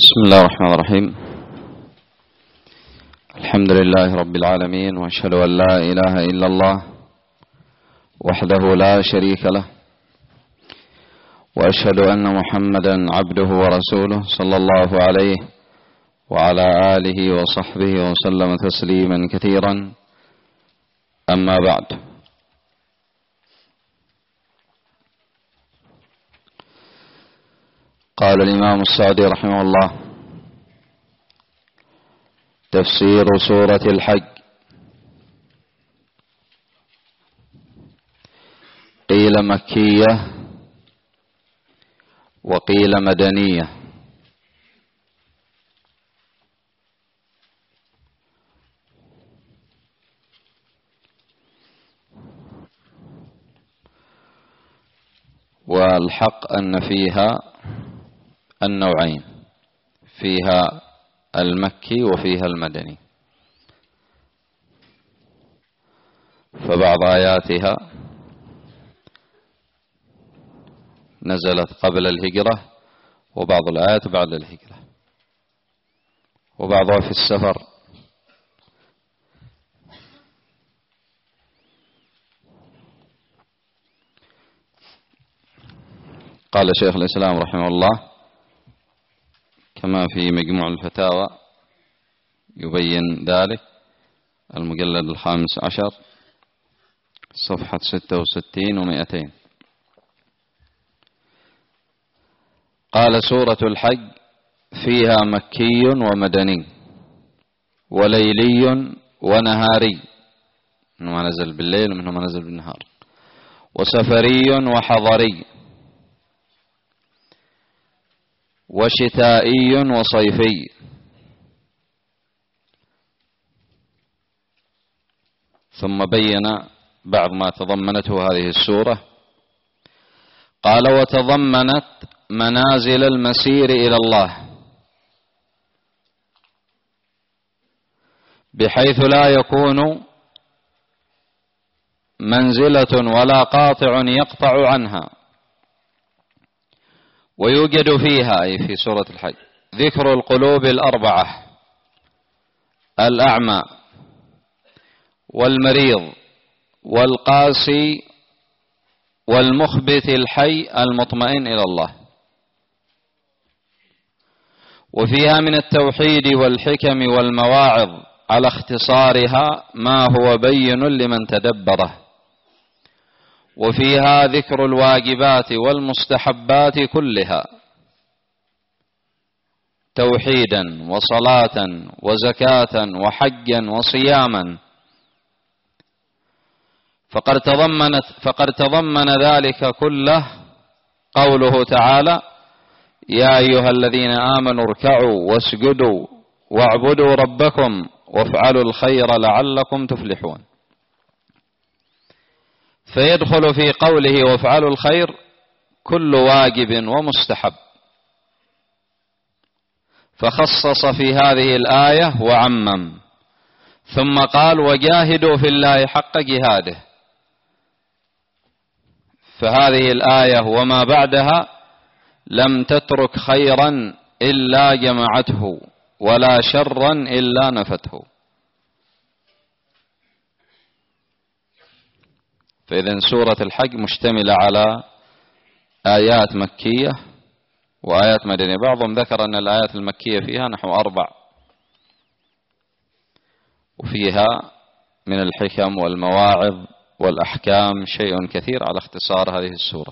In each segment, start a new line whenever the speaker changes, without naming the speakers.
بسم الله الرحمن الرحيم. الحمد لله رب العالمين، وأشهد أن لا إله إلا الله وحده لا شريك له، وأشهد أن محمدا عبده ورسوله صلى الله عليه وعلى آله وصحبه وسلم تسليما كثيرا. أما بعد، قال الإمام السعدي رحمه الله: تفسير سورة الحج. قيل مكية وقيل مدنية. والحق أن فيها النوعين، فيها المكي وفيها المدني، فبعض آياتها نزلت قبل الهجرة، وبعض الآيات بعد الهجرة، وبعضها في السفر. قال شيخ الإسلام رحمه الله كما في مجموع الفتاوى، يبين ذلك، المجلد 15 صفحة 66 و200. قال: سورة الحج فيها مكي ومدني وليلي ونهاري، منه ما نزل بالليل ومنه ما نزل بالنهار، وسفري وحضري، وشتائي وصيفي. ثم بين بعض ما تضمنته هذه السورة. قال: وتضمنت منازل المسير إلى الله، بحيث لا يكون منزلة ولا قاطع يقطع عنها. ويوجد فيها، أي في سورة الحج، ذكر القلوب الأربعة: الأعمى والمريض والقاسي والمخبت الحي المطمئن إلى الله. وفيها من التوحيد والحكم والمواعظ على اختصارها ما هو بين لمن تدبره. وفيها ذكر الواجبات والمستحبات كلها، توحيدا وصلاة وزكاة وحجا وصياما. فقد تضمن ذلك كله قوله تعالى: يا أيها الذين آمنوا اركعوا واسجدوا واعبدوا ربكم وافعلوا الخير لعلكم تفلحون. فيدخل في قوله وافعلوا الخير كل واجب ومستحب، فخصص في هذه الآية وعمم، ثم قال: وجاهدوا في الله حق جهاده. فهذه الآية وما بعدها لم تترك خيرا إلا جمعته، ولا شرا إلا نفته. فإذن سورة الحج مشتملة على آيات مكية وآيات مدنية. بعضهم ذكر أن الآيات المكية فيها نحو 4، وفيها من الحكم والمواعظ والأحكام شيء كثير على اختصار هذه السورة.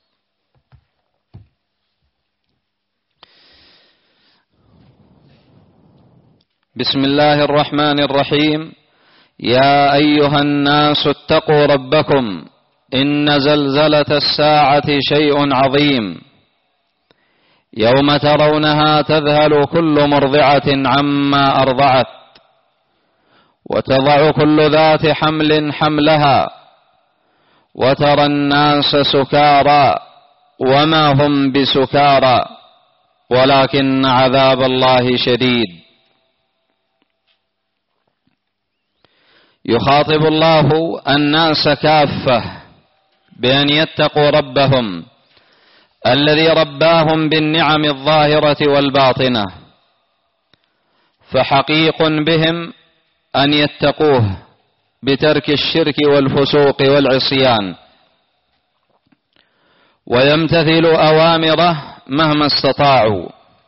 بسم الله الرحمن الرحيم. يا أيها الناس اتقوا ربكم إن زلزلة الساعة شيء عظيم، يوم ترونها تذهل كل مرضعة عما أرضعت، وتضع كل ذات حمل حملها، وترى الناس سكارى وما هم بسكارى ولكن عذاب الله شديد. يخاطب الله الناس كافة بأن يتقوا ربهم الذي رباهم بالنعم الظاهرة والباطنة، فحقيق بهم أن يتقوه بترك الشرك والفسوق والعصيان، ويمتثلوا أوامره مهما استطاعوا.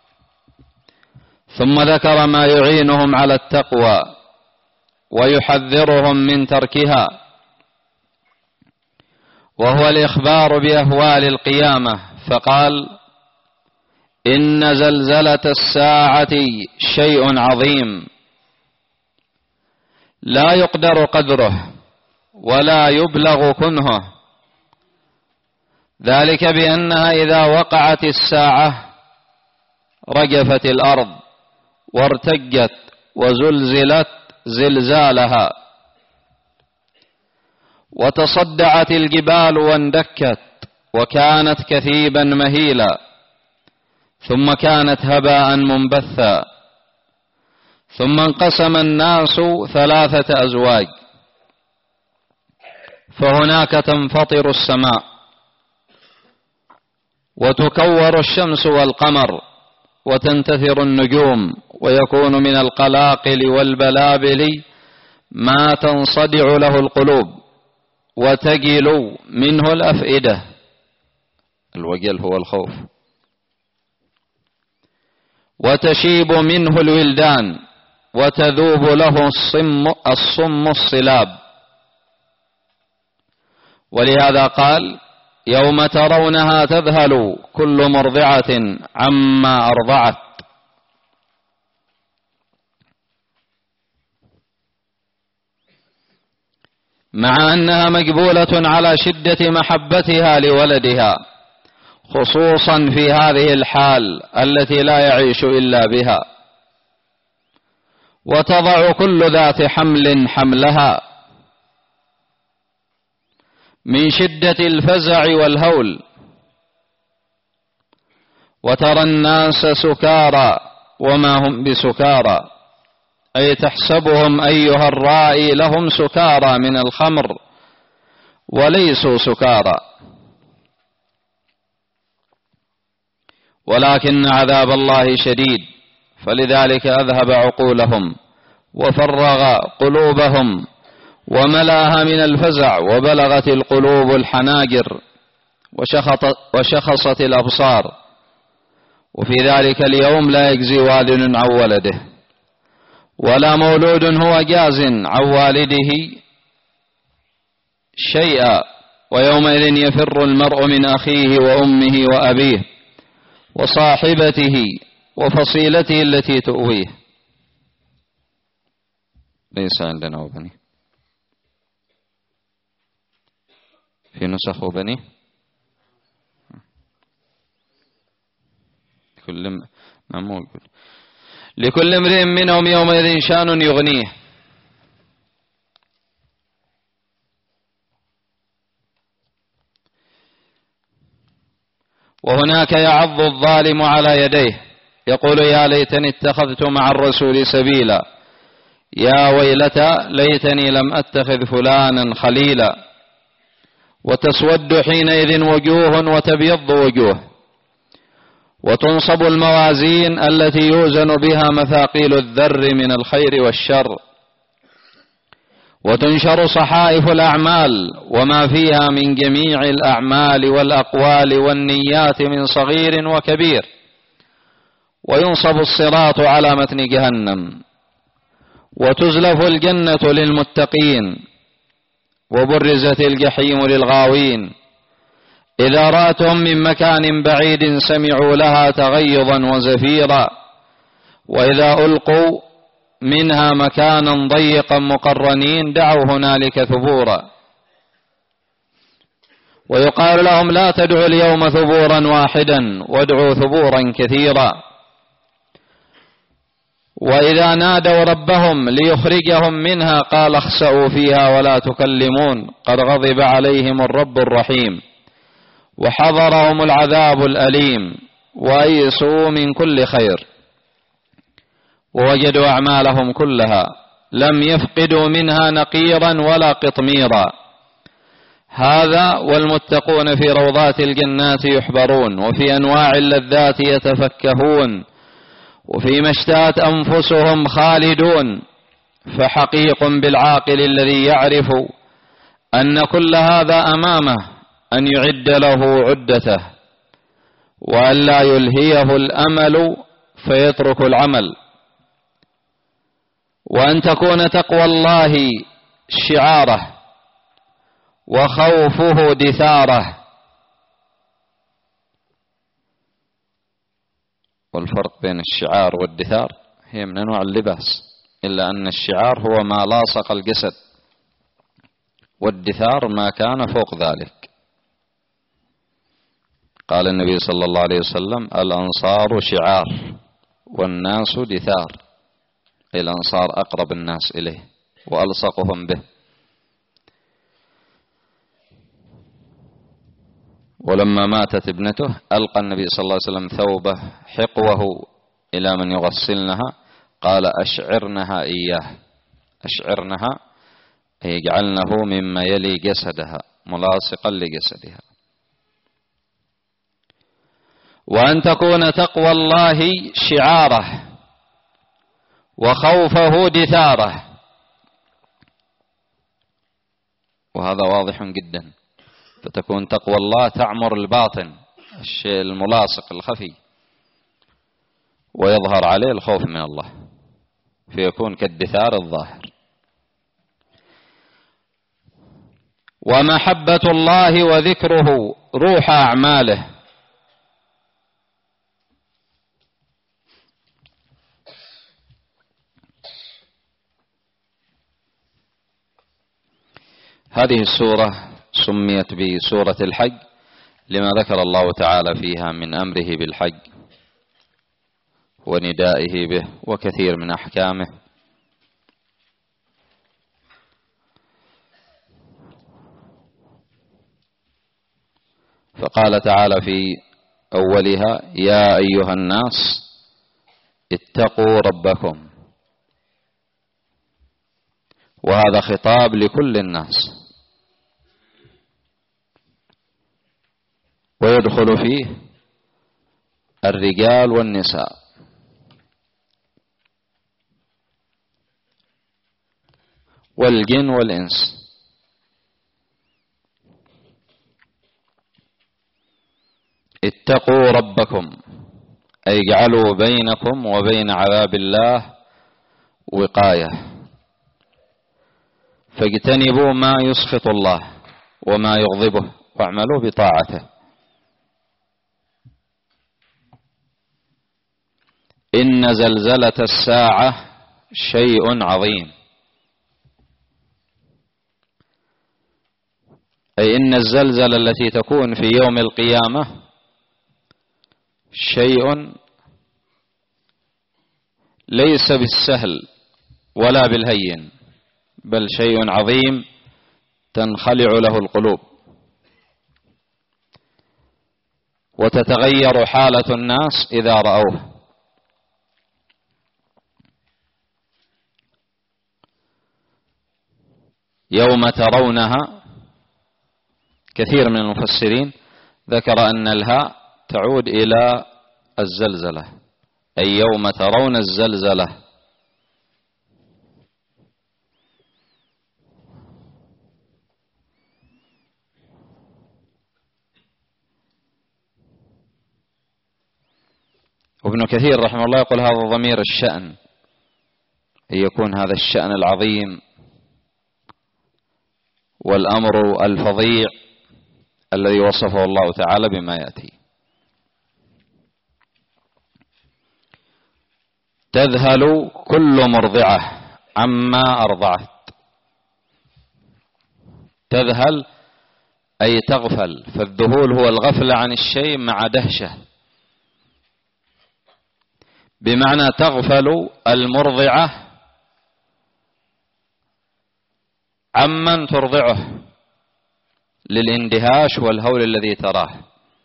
ثم ذكر ما يعينهم على التقوى ويحذرهم من تركها، وهو الإخبار بأهوال القيامة، فقال: إن زلزلة الساعة شيء عظيم لا يقدر قدره ولا يبلغ كنهه، ذلك بأنها إذا وقعت الساعة رجفت الأرض وارتجت وزلزلت زلزالها، وتصدعت الجبال واندكت وكانت كثيبا مهيلا، ثم كانت هباء منبثا، ثم انقسم الناس 3 أزواج، فهناك تنفطر السماء وتكور الشمس والقمر وتنتثر النجوم، ويكون من القلاقل والبلابل ما تنصدع له القلوب وتجل منه الأفئدة. الوجل هو الخوف. وتشيب منه الولدان وتذوب له الصم الصلاب. ولهذا قال: يوم ترونها تذهل كل مرضعة عما أرضعت. مع أنها مجبولة على شدة محبتها لولدها، خصوصا في هذه الحال التي لا يعيش إلا بها، وتضع كل ذات حمل حملها من شدة الفزع والهول، وترى الناس سكارى وما هم بسكارى، أي تحسبهم أيها الرائي لهم سكارى من الخمر وليسوا سكارى، ولكن عذاب الله شديد، فلذلك أذهب عقولهم وفرغ قلوبهم وملاها من الفزع، وبلغت القلوب الحناجر وشخصت الأبصار. وفي ذلك اليوم لا يجزي والد عن ولده، ولا مولود هو جاز عن والده شيئا، ويومئذ يفر المرء من أخيه وأمه وأبيه وصاحبته وفصيلته التي تؤويه. ليس عندنا وبني، في نسخ وبني لكل امرئ منهم يومئذ شان يغنيه. وهناك يعض الظالم على يديه يقول: يا ليتني اتخذت مع الرسول سبيلا، يا ويلتى ليتني لم أتخذ فلانا خليلا. وتسود حينئذ وجوه وتبيض وجوه، وتنصب الموازين التي يوزن بها مثاقيل الذر من الخير والشر، وتنشر صحائف الأعمال وما فيها من جميع الأعمال والأقوال والنيات من صغير وكبير، وينصب الصراط على متن جهنم، وتزلف الجنة للمتقين، وبرزت الجحيم للغاوين. إذا رأتهم من مكان بعيد سمعوا لها تغيظا وزفيرا، وإذا ألقوا منها مكانا ضيقا مقرنين دعوا هنالك ثبورا. ويقال لهم: لا تدعوا اليوم ثبورا واحدا وادعوا ثبورا كثيرا. وإذا نادوا ربهم ليخرجهم منها قال: اخسئوا فيها ولا تكلمون قد غضب عليهم الرب الرحيم وحضرهم العذاب الأليم وأيسوا من كل خير، ووجدوا أعمالهم كلها لم يفقدوا منها نقيرا ولا قطميرا. هذا والمتقون في روضات الجنات يحبرون، وفي أنواع اللذات يتفكهون، وفيما اشتهت أنفسهم خالدون. فحقيق بالعاقل الذي يعرف أن كل هذا أمامه أن يعد له عدته، وأن لا يلهيه الأمل فيترك العمل، وأن تكون تقوى الله شعاره وخوفه دثاره. والفرق بين الشعار والدثار هي من أنواع اللباس، إلا أن الشعار هو ما لاصق الجسد، والدثار ما كان فوق ذلك. قال النبي صلى الله عليه وسلم: الأنصار شعار والناس دثار. الأنصار أقرب الناس إليه وألصقهم به. ولما ماتت ابنته ألقى النبي صلى الله عليه وسلم ثوبه حقوه إلى من يغسلنها، قال: أشعرنها إياه. أشعرنها أي اجعلنه مما يلي جسدها ملاصقا لجسدها. وأن تكون تقوى الله شعاره وخوفه دثاره. وهذا واضح جدا. فتكون تقوى الله تعمر الباطن، الشيء الملاصق الخفي، ويظهر عليه الخوف من الله، فيكون كالدثار الظاهر. ومحبة الله وذكره روح أعماله. هذه السورة سميت بسورة الحج لما ذكر الله تعالى فيها من أمره بالحج وندائه به وكثير من أحكامه. فقال تعالى في أولها: يا أيها الناس اتقوا ربكم. وهذا خطاب لكل الناس، ويدخل فيه الرجال والنساء. والجن والإنس. اتقوا ربكم أي اجعلوا بينكم وبين عذاب الله وقاية، فاجتنبوا ما يسخط الله وما يغضبه واعملوا بطاعته. إن زلزلة الساعة شيء عظيم، أي إن الزلزلة التي تكون في يوم القيامة شيء ليس بالسهل ولا بالهين، بل شيء عظيم تنخلع له القلوب وتتغير حالة الناس إذا رأوه. يوم ترونها، كثير من المفسرين ذكر أن الهاء تعود إلى الزلزلة، أي يوم ترون الزلزلة. وابن كثير رحمه الله يقول هذا ضمير الشأن، أن يكون هذا الشأن العظيم والأمر الفظيع الذي وصفه الله تعالى بما يأتي. تذهل كل مرضعة عما أرضعت. تذهل أي تغفل، فالذهول هو الغفلة عن الشيء مع دهشة، بمعنى تغفل المرضعة عمن ترضعه للاندهاش والهول الذي تراه.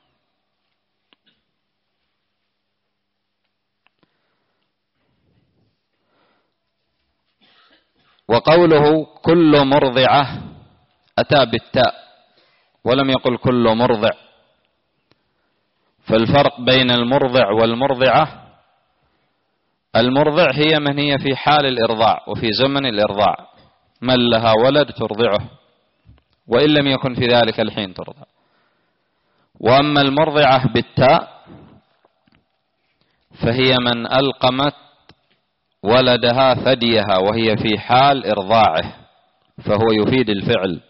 وقوله كل مرضعة أتى بالتاء ولم يقل كل مرضع، فالفرق بين المرضع والمرضعة المرضع هي من هي في حال الإرضاع وفي زمن الإرضاع، من لها ولد ترضعه وإن لم يكن في ذلك الحين ترضع. وأما المرضعة بالتاء فهي من ألقمت ولدها ثديها وهي في حال إرضاعه، فهو يفيد الفعل.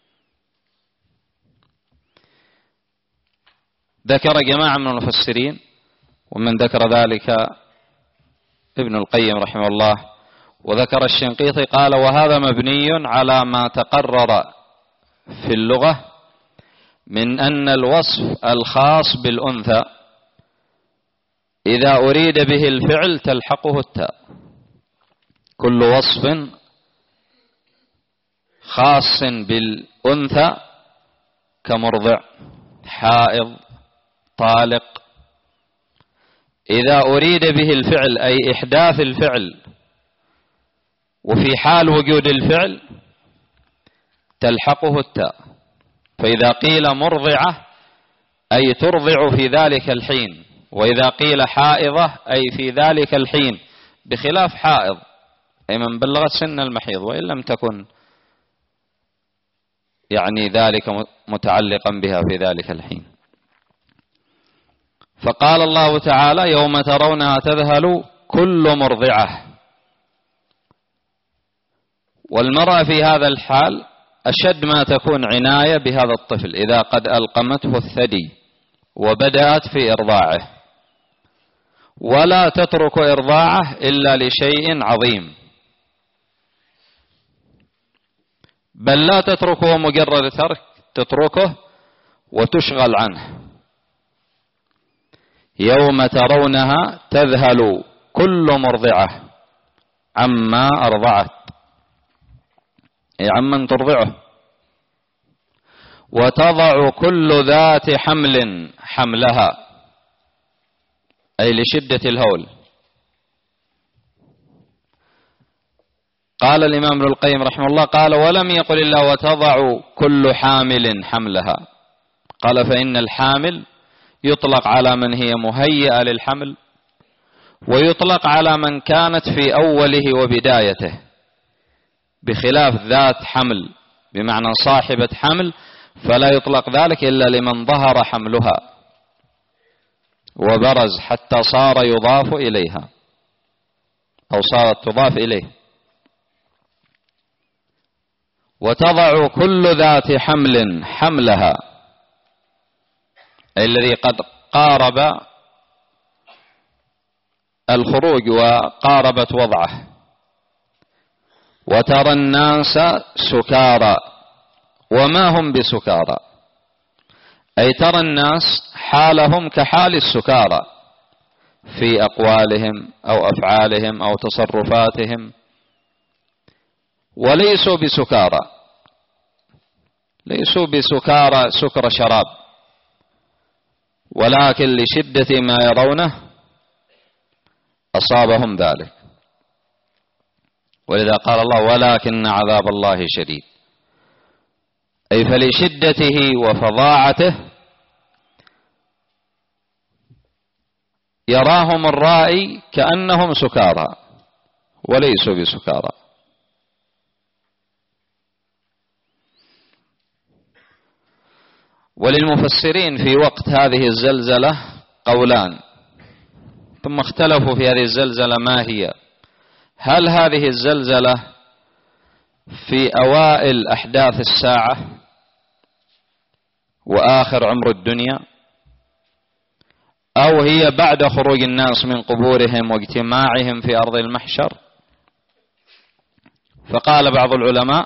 ذكر جماعة من المفسرين ومن ذكر ذلك ابن القيم رحمه الله، وذكر الشنقيطي قال: وهذا مبني على ما تقرر في اللغة من أن الوصف الخاص بالأنثى إذا أريد به الفعل تلحقه التاء. كل وصف خاص بالأنثى كمرضع، حائض، طالق، إذا أريد به الفعل أي إحداث الفعل وفي حال وجود الفعل تلحقه التاء. فإذا قيل مرضعة أي ترضع في ذلك الحين، وإذا قيل حائضة أي في ذلك الحين، بخلاف حائض أي من بلغت سن المحيض وإن لم تكن يعني ذلك متعلقا بها في ذلك الحين. فقال الله تعالى: يوم ترونها تذهل كل مرضعة. والمرأة في هذا الحال أشد ما تكون عناية بهذا الطفل إذا قد ألقمته الثدي وبدأت في إرضاعه، ولا تترك إرضاعه إلا لشيء عظيم، بل لا تتركه مجرد ترك، تتركه وتشغل عنه. يوم ترونها تذهل كل مرضعة عما أرضعت، أي عمن ترضعه، وتضع كل ذات حمل حملها، أي لشدة الهول. قال الإمام ابن القيم رحمه الله قال: ولم يقل الله وتضع كل حامل حملها، قال: فإن الحامل يطلق على من هي مهيئة للحمل، ويطلق على من كانت في أوله وبدايته، بخلاف ذات حمل بمعنى صاحبة حمل، فلا يطلق ذلك إلا لمن ظهر حملها وبرز حتى صار يضاف إليها أو صارت تضاف إليه. وتضع كل ذات حمل حملها، أي الذي قد قارب الخروج وقاربت وضعه. وترى الناس سكارى وما هم بسكارى، أي ترى الناس حالهم كحال السكارى في أقوالهم أو أفعالهم أو تصرفاتهم، وليسوا بسكارى، ليسوا بسكارى سكر شراب، ولكن لشدة ما يرونه أصابهم ذلك. ولذا قال الله: ولكن عذاب الله شديد، أي فلشدته وفظاعته يراهم الرائي كأنهم سكارى وليسوا بسكارى. وللمفسرين في وقت هذه الزلزلة قولان، ثم اختلفوا في هذه الزلزلة ما هي. هل هذه الزلزلة في أوائل أحداث الساعة وآخر عمر الدنيا، أو هي بعد خروج الناس من قبورهم واجتماعهم في أرض المحشر؟ فقال بعض العلماء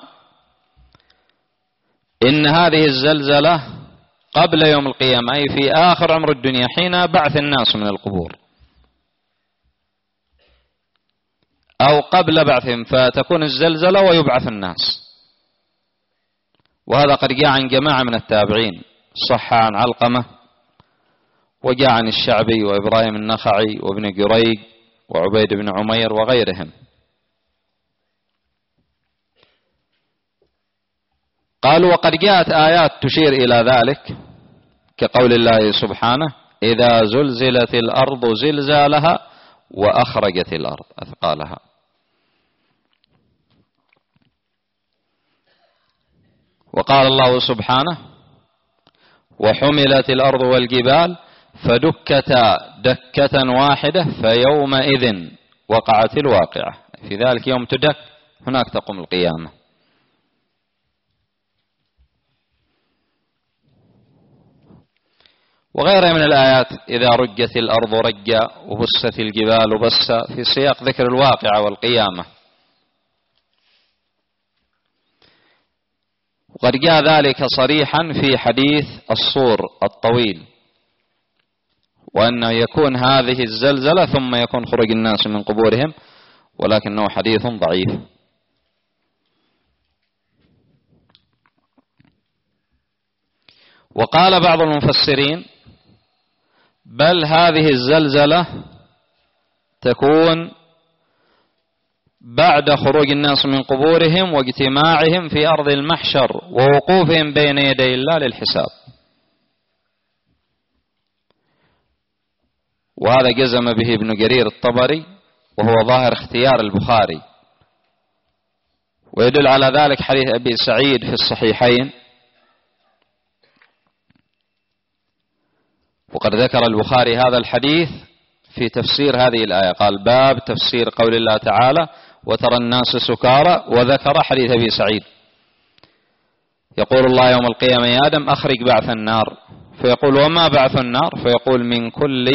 إن هذه الزلزلة قبل يوم القيامة، أي في آخر عمر الدنيا حين بعث الناس من القبور، أو قبل بعثهم فتكون الزلزلة ويبعث الناس. وهذا قد جاء عن جماعة من التابعين، صح عن علقمة، وجاء عن الشعبي وإبراهيم النخعي وابن جريج وعبيد بن عمير وغيرهم. قالوا: وقد جاءت آيات تشير إلى ذلك، كقول الله سبحانه: إذا زلزلت الأرض زلزالها وأخرجت الأرض أثقالها. وقال الله سبحانه: وحملت الأرض والجبال فدكتا دكة واحدة فيومئذ وقعت الواقعة. في ذلك يوم تدك هناك تقوم القيامة. وغيرها من الآيات: إذا رجت الأرض رجا وبست الجبال بسا، في سياق ذكر الواقعة والقيامة. وقد جاء ذلك صريحا في حديث الصور الطويل، وأنه يكون هذه الزلزلة ثم يكون خروج الناس من قبورهم، ولكنه حديث ضعيف. وقال بعض المفسرين: بل هذه الزلزلة تكون بعد خروج الناس من قبورهم واجتماعهم في أرض المحشر ووقوفهم بين يدي الله للحساب. وهذا جزم به ابن جرير الطبري، وهو ظاهر اختيار البخاري. ويدل على ذلك حديث أبي سعيد في الصحيحين. وقد ذكر البخاري هذا الحديث في تفسير هذه الآية، قال: باب تفسير قول الله تعالى: وترى الناس سكارى، وذكر حديث أبي سعيد. يقول الله يوم القيامة: يا آدم أخرج بعث النار، فيقول: وما بعث النار؟ فيقول: من كل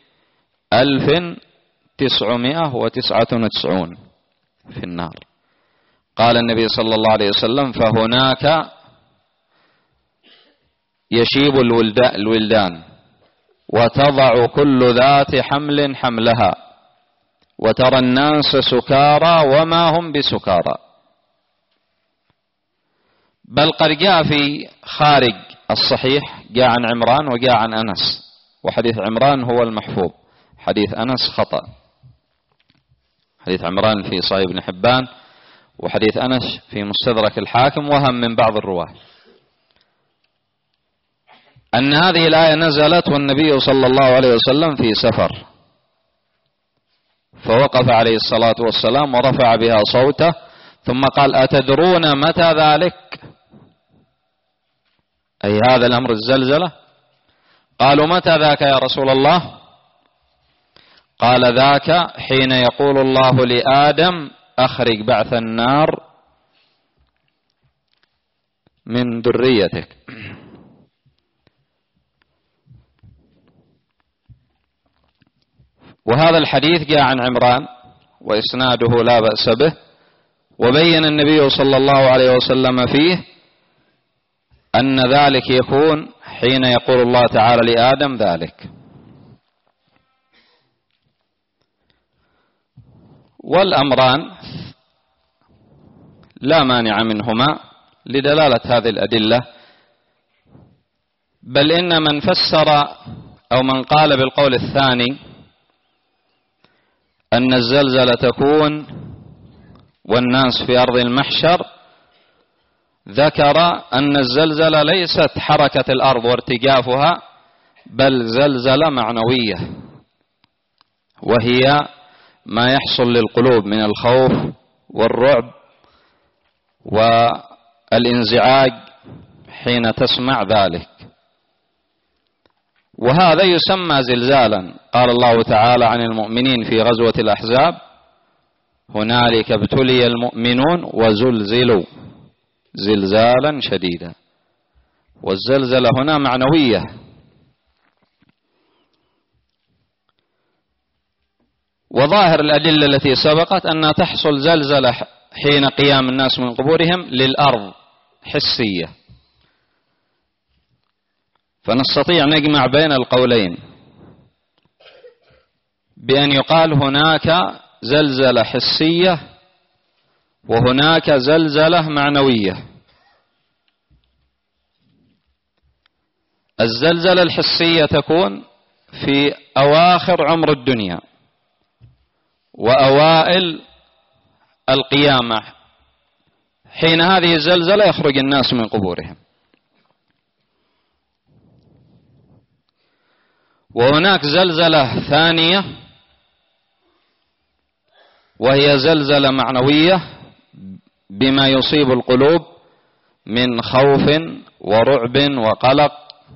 1999 في النار. قال النبي صلى الله عليه وسلم: فهناك يشيب الولدان، وتضع كل ذات حمل حملها، وترى الناس سكارى وما هم بسكارى. بل قد جاء في خارج الصحيح، جاء عن عمران وجاء عن أنس، وحديث عمران هو المحفوظ، حديث أنس خطأ. حديث عمران في صحيح ابن حبان، وحديث أنس في مستدرك الحاكم، وهم من بعض الرواة. أن هذه الآية نزلت والنبي صلى الله عليه وسلم في سفر، فوقف عليه الصلاة والسلام ورفع بها صوته، ثم قال: أتدرون متى ذلك؟ أي هذا الأمر الزلزلة. قالوا: متى ذاك يا رسول الله؟ قال: ذاك حين يقول الله لآدم: أخرج بعث النار من ذريتك. وهذا الحديث جاء عن عمران وإسناده لا بأس به، وبين النبي صلى الله عليه وسلم فيه أن ذلك يكون حين يقول الله تعالى لآدم ذلك. والأمران لا مانع منهما لدلالة هذه الأدلة، بل إن من فسر أو من قال بالقول الثاني أن الزلزلة تكون والناس في أرض المحشر، ذكر أن الزلزلة ليست حركة الأرض وارتجافها، بل زلزلة معنوية، وهي ما يحصل للقلوب من الخوف والرعب والانزعاج حين تسمع ذلك. وهذا يسمى زلزالا. قال الله تعالى عن المؤمنين في غزوة الأحزاب: هنالك ابتلي المؤمنون وزلزلوا زلزالا شديدا. والزلزلة هنا معنوية. وظاهر الأدلة التي سبقت أنها تحصل زلزلة حين قيام الناس من قبورهم للأرض حسية. فنستطيع نجمع بين القولين بأن يقال هناك زلزلة حسية وهناك زلزلة معنوية. الزلزلة الحسية تكون في أواخر عمر الدنيا وأوائل القيامة، حين هذه الزلزلة يخرج الناس من قبورهم. وهناك زلزلة ثانية وهي زلزلة معنوية بما يصيب القلوب من خوف ورعب وقلق،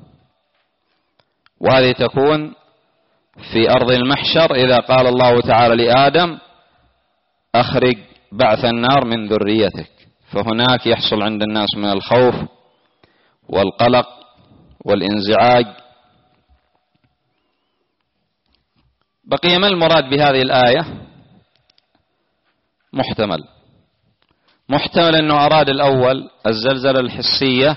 وهذه تكون في أرض المحشر إذا قال الله تعالى لآدم أخرج بعث النار من ذريتك، فهناك يحصل عند الناس من الخوف والقلق والانزعاج. بقي ما المراد بهذه الآية؟ محتمل أنه أراد الأول الزلزلة الحسية،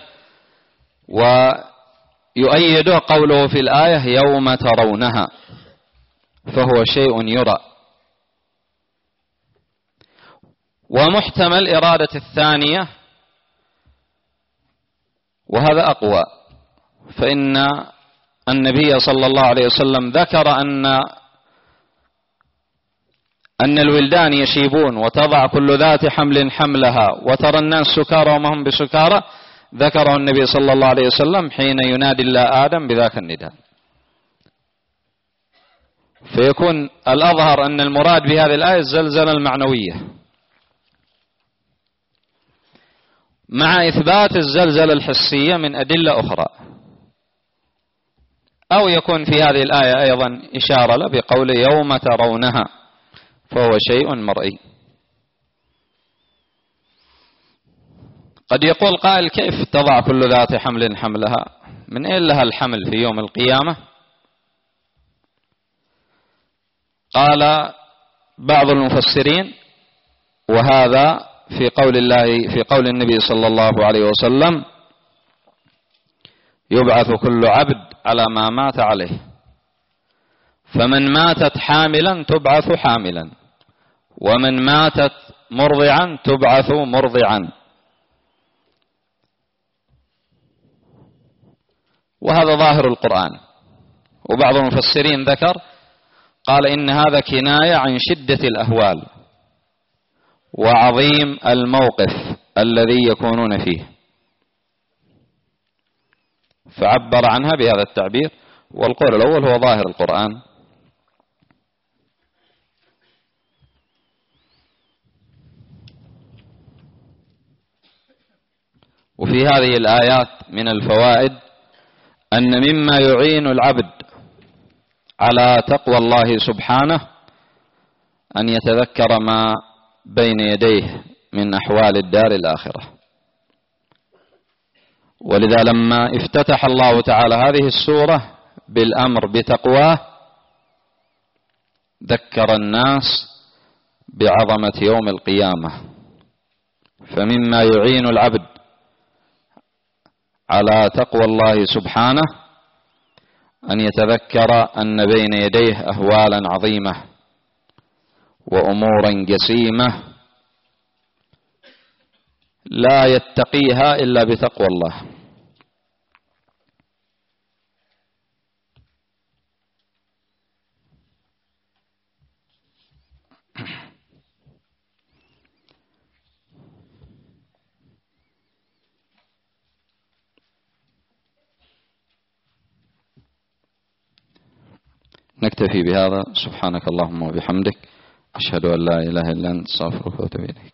ويؤيده قوله في الآية يوم ترونها، فهو شيء يرى. ومحتمل إرادة الثانية، وهذا أقوى، فإن النبي صلى الله عليه وسلم ذكر أن الولدان يشيبون وتضع كل ذات حمل حملها وترى الناس سكارى وما هم بسكارى، ذكره النبي صلى الله عليه وسلم حين ينادي الله آدم بذاك النداء. فيكون الأظهر أن المراد بهذه الآية الزلزلة المعنوية، مع إثبات الزلزلة الحسية من أدلة أخرى. أو يكون في هذه الآية أيضا إشارة له بقول يوم ترونها، فهو شيء مرئي. قد يقول قائل كيف تضع كل ذات حمل حملها؟ من أين لها الحمل في يوم القيامة؟ قال بعض المفسرين، وهذا في قول النبي صلى الله عليه وسلم يبعث كل عبد على ما مات عليه، فمن ماتت حاملا تبعث حاملا، ومن ماتت مرضعا تبعث مرضعا. وهذا ظاهر القرآن. وبعض المفسرين ذكر قال إن هذا كناية عن شدة الأهوال وعظيم الموقف الذي يكونون فيه، فعبر عنها بهذا التعبير. والقول الأول هو ظاهر القرآن. وفي هذه الآيات من الفوائد أن مما يعين العبد على تقوى الله سبحانه أن يتذكر ما بين يديه من أحوال الدار الآخرة. ولذا لما افتتح الله تعالى هذه السورة بالأمر بتقواه ذكر الناس بعظمة يوم القيامة. فمما يعين العبد على تقوى الله سبحانه أن يتذكر أن بين يديه أهوالا عظيمة وأمورا جسيمة لا يتقيها إلا بتقوى الله. نكتفي بهذا. سبحانك اللهم وبحمدك، أشهد أن لا إله إلا أنت، أستغفرك وأتوب إليك.